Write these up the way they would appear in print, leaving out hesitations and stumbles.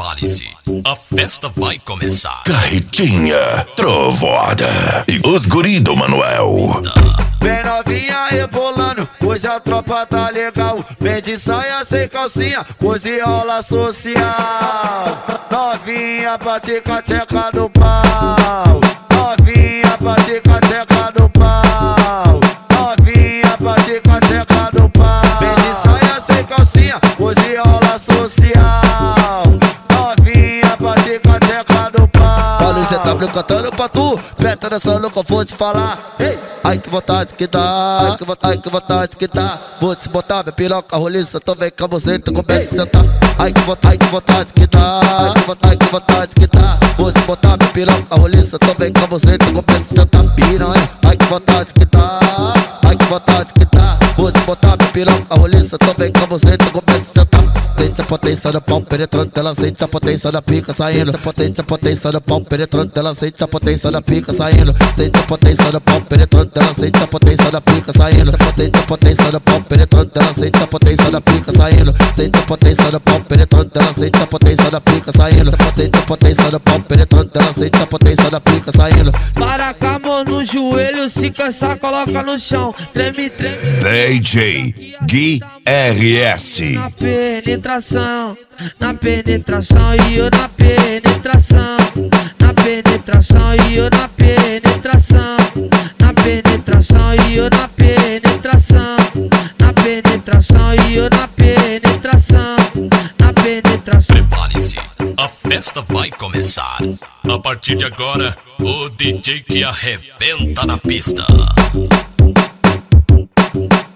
Prepare-se, a festa vai começar. Carretinha, trovoada e os guri do Manuel. Vem novinha rebolando, hoje a tropa tá legal. Vem de saia sem calcinha, hoje rola social. Novinha pra ticar tcheca do pau. Novinha pra ticar tcheca do pau. Novinha pra ticar tcheca do pau. Vem de saia sem calcinha, hoje rola social. Novinha pra ticar tcheca do pau. Olha o ZW cantando pra tu, preta dançando que eu vou te falar. Ei! Ai que vontade que dá, ai que vontade que dá. Vou te botar minha piroca roliça, então vem com a buceta e começa a sentar. Ai que vontade que dá, ai que vontade que dá. Vou te botar minha piroca roliça, então vem com a buceta e começa a sentar. Piranha, ai que vontade que dá, ai que vontade que dá. Vou te botar minha piroca roliça, então vem com a buceta e começa a sentar. Sente a potência no pau penetrando, ela sente a potência da pica saindo. Sente a potência no pau penetrando, ela sente a potência da pica saindo. Sente a potência no pau penetrando, ela sente a potência da pica saindo. Sente a potência no pau penetrando, ela sente a potência da pica saindo. Sente a potência no pau penetrando, ela sente a potência da pica saindo. Sente a potência no pau penetrando, ela sente a potência da pica saindo. Para com a mão no joelho, se cansar coloca no chão. Treme, treme. DJ Gui RS. Na penetração, na penetração e eu na penetração. Na penetração e eu na penetração. Na penetração e eu na penetração. Na penetração e eu na penetração. Na penetração. Prepare-se, a festa vai começar. A partir de agora, o DJ que arrebenta na pista.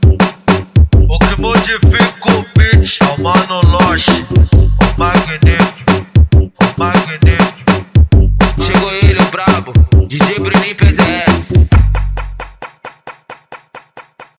O que modifica o beat é o Mano Loche, o magnífico.